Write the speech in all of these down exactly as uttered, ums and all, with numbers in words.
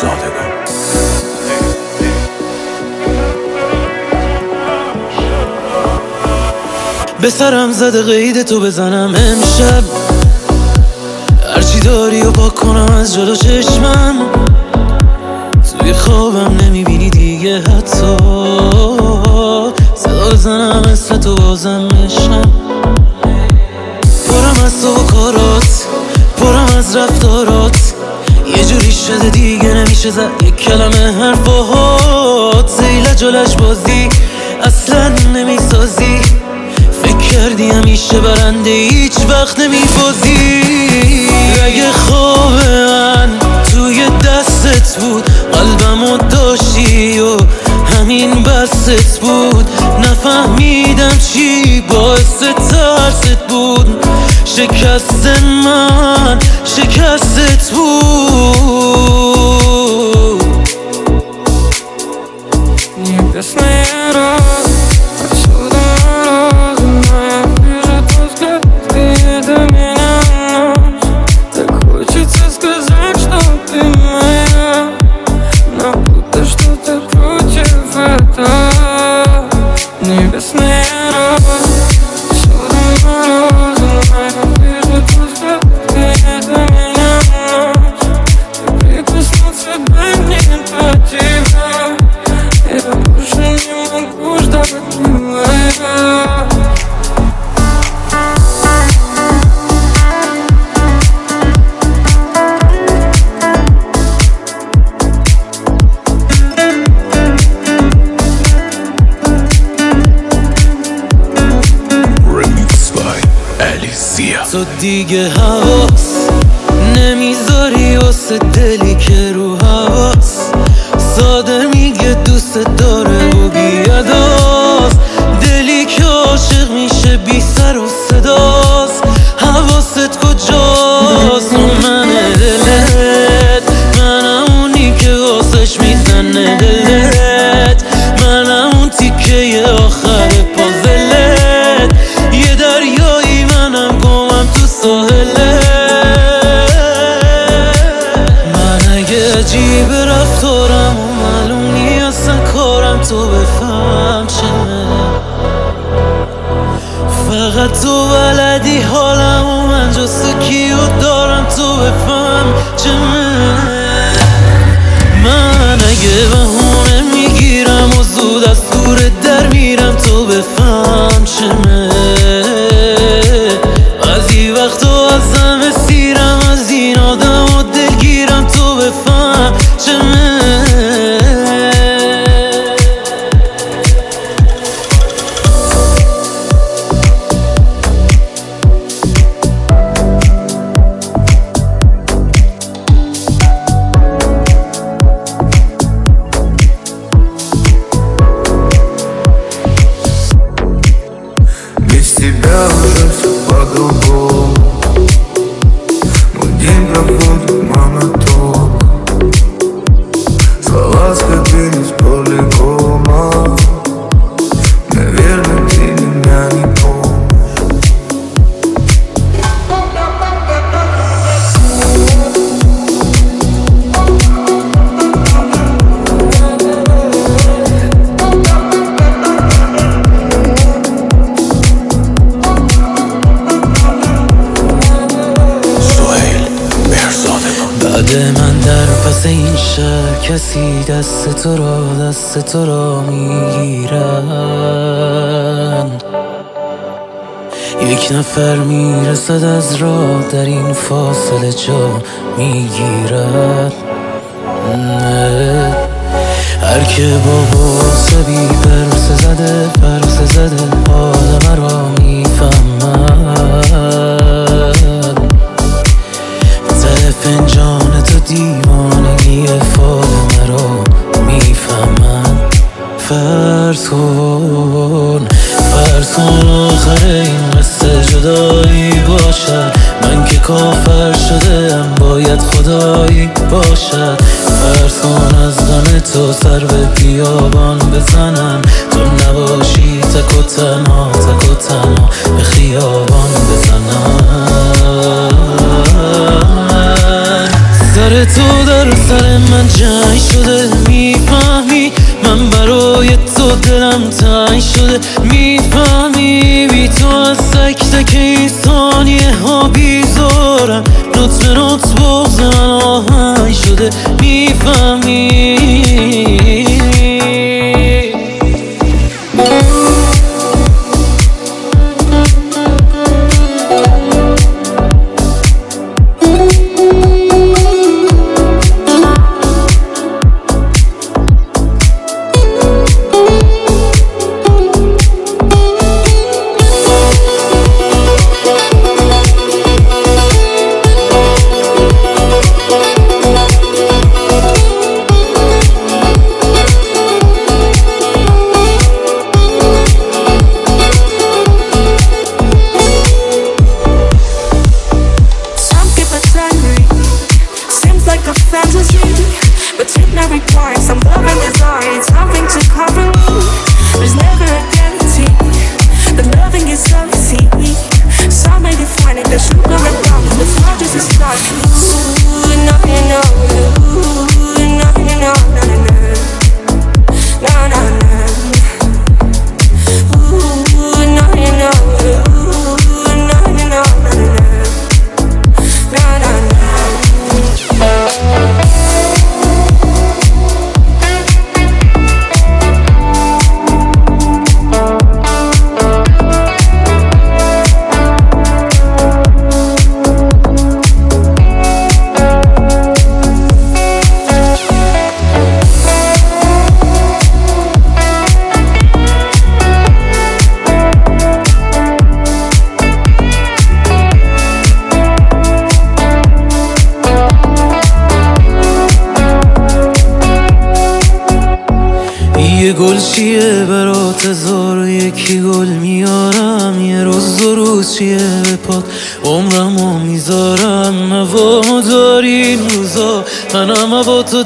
مهرزادگان. به سرم زده قید تو بزنم امشب، هرچی داری و پاک کنم از جلو چشمم. توی خوابم نمیبینی دیگه حتی، صدا بزنم مثل تو بازم بشم. پرم از تو و کارات، پرم از رفتارات، یه جوری شده دیگه نمیشه زد یک کلمه حرفات. زیل جلش بازی اصلا نمیسازی، فکر کردی همیشه برنده هیچ وقت نمیبازی. اگه خواب من توی دستت بود، قلبمو داشتی و همین بست بود. نفهمیدم چی باعث ترست بود، شکست من شکستت بود. Nigdy raz отсюда разумная бежит взгляд, ты до меня ночь. Так хочется сказать, что ты моя, но будто что-то против этого. Небесный рай, отсюда разумная бежит взгляд, ты до меня ночь. Ты прикоснуться дай мне до тебя, я больше не могу ждать, милая. Remix by Alicia. تو دیگه حواس نمیذاری واسه دلی که رو حواس، ساده میگه دوست داره و بیاداست. دلی که عاشق میشه بی سر و صداست، حواست کجاست؟ اون منه دلت، منم اونی که واسش میزنه دلت، منم اون تیکه آخر پازلت. یه دریایی منم گمم تو ساحلت. من اگه عجیب رفتارم و معلوم نیست اصلا کارم، تو بفهم چمه. فقط تو بلدی حالم و من جست کیو دارم، تو بفهم چمه. من اگه بهونه میگیرم و زود از دورت در میرم، تو بفهم چمه. بعضی وقتا ازم اسیرم، از این آدم و دلگیرم، تو بفهم چمه. Без тебя уже все по-другому, мой день проходит монотонно. Слова скопились полигома, наверное, ты меня не помнишь. بعد من در پس این شهر کسی دست تو را دست تو را میگیرن. یک نفر میرسد از راه، در این فاصله جا میگیرد. هر که با بوسه بی پرسه زده پرسه زده حال مرا میفهمد. ته فنجان تو دیوانگی فال مرا میفهمد. فرض کن فرض کن آخر این قصه جدایی باشد، من که کافر شده ام باید خدایی باشد. فرض کن از غم تو سر به بیابان بزنم، تو نباشی تک و تنها تک و تنها به خیابان بزنم. سر تو در سر من من جنگ شده میفهمی، من برای تو دلم تنگ شده میفهمی، بی تو از تک تک این ثانیه ها بیزارم، نوت به نوت بغض من آهنگ شده میفهمی. But it never requires some love and desire, it's something to cover me. There's never a guarantee that loving is so easy. Some may define it, the sugar and brown, the smart is a start. Ooh, no, you know, ooh, no, you know, no, no, no, no, no, no. Ooh, no, you know, ooh, no, you know, no, no, no, no, no, no. یه گل چیه برات هزار و یکی گل میارم، یه روز دو روز چیه به پات عمرمو میذارم، هوا داری این روزا منم هوا تو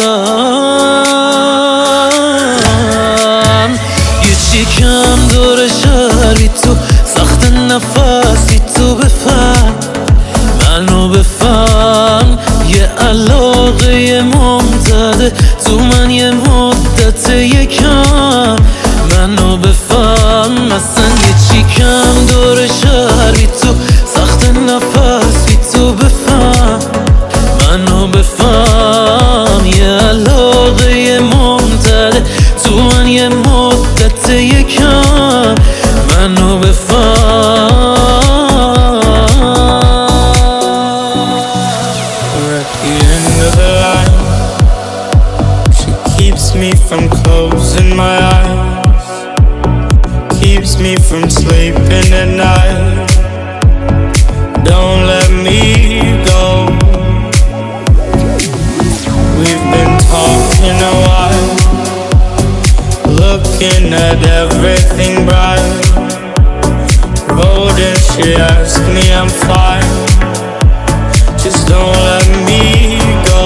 دارم، یه چی کم داره شهر بی تو سخت نفس بی تو بفهم منو بفهم، یه علاقه یه ممتده تو من یه مدت یکم منو بفهم، مثلا یه چی کم داره شهر بی تو سخت نفس بی تو بفهم منو بفهم، یه علاقه یه ممتده تو من یه مدت یکم منو بفهم. Keeps me from closing my eyes, keeps me from sleeping at night. Don't let me go. We've been talking a while, looking at everything bright. Road and she asked me I'm fine, just don't let me go.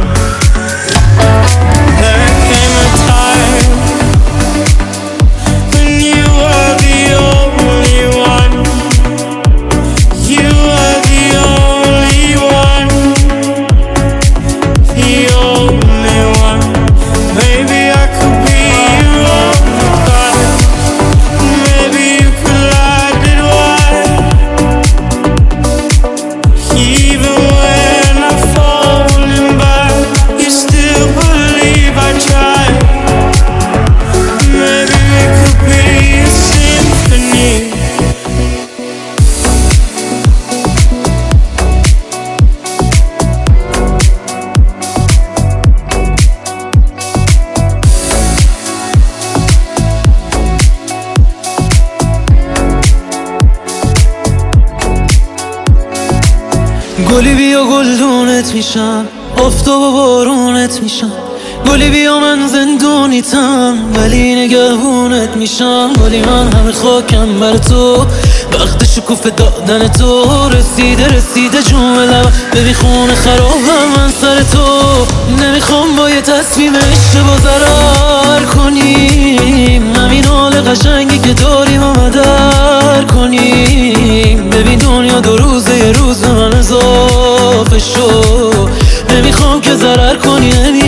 گلی بیا گلدونت میشم، آفتاب و بارونت میشم، گلی بیا من زندونیتم ولی نگهبونت میشم، گلی من همه خاکم بر تو، وقت شکوفه دادن تو رسیده رسیده جون لب، ببین خونه خرابم من سر تو، نمیخوام با یه تصمیم اشتباه ضرر کنیم، همین حال قشنگی که داریم و مدر کنیم، ببین دنیا دو روزه یه روز من اضافه شو، نمیخوام که ضرر کنی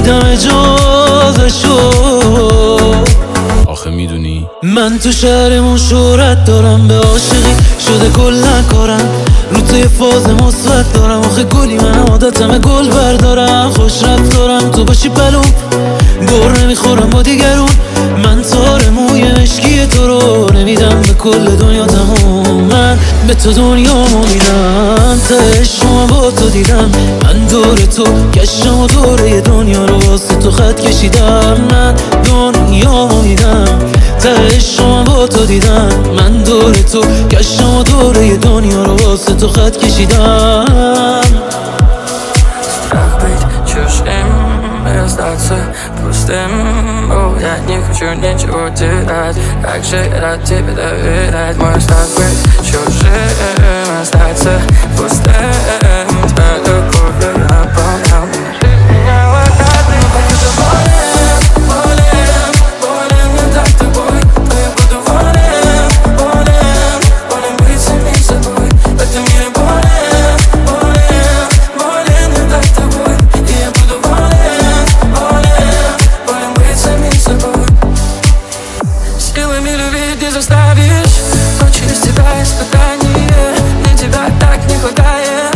من تو شهرمون شهرت دارم، به عاشقی شده کلا کارم، رو توی فاز مثبت دارم. آخه گلی من عادتمه گل بردارم، خوش رفتارم تو باشی پلوم، گور نمیخورم با دیگرون. من تار موی مشکی تو رو نمیدم به کل دنیا تموم، من به تو دنیامو میدم، ته شما با تو دیدم. من دور تو گشتم و دوره دنیا رو واسه تو خط کشیدم، من دنیامو میدم، ته شما با تو دیدم. من دور تو گشتم و دوره دنیا رو واسه تو خط کشیدم. Strach być чужим, остаться пустым. О, я не хочу ничего терять, как же рад тебе доверять. Мой страх быть чужим, остаться пустым. Твоя любовь наполнял мир. Меня локатный, покуда болен, болен, болен не так тобой. Но я буду волен, волен, волен быть самим собой. В этом мире болен, болен, болен не так тобой. И я буду волен, волен, волен быть самим собой. Силами любить не заставишь, ночью из тебя испытание. Мне тебя так не хватает.